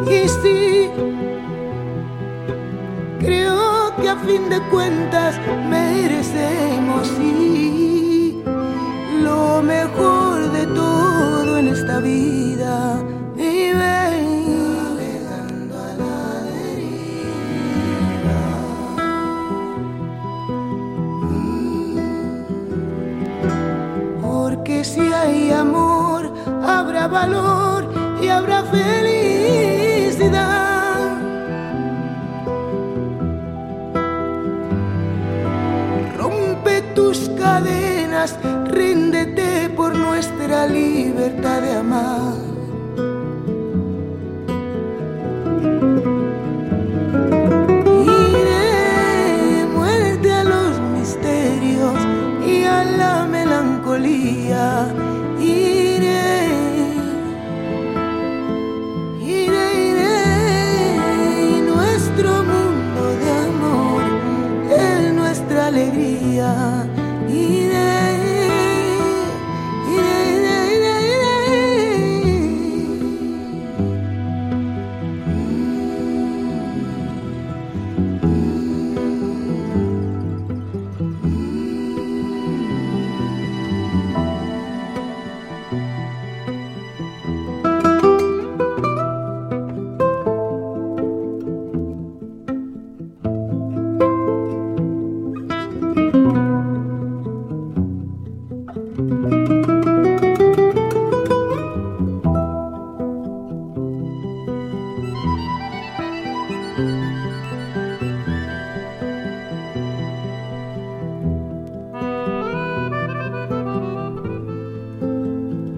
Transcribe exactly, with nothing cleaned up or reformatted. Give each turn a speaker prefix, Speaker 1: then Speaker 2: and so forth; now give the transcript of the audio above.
Speaker 1: Y sí, creo que a fin de cuentas merecemos, sí, lo mejor de todo en esta vida. Vive navegando a la deriva. Mm. Porque si hay amor, habrá valor y habrá felicidad. Rompe tus cadenas, ríndete por nuestra libertad.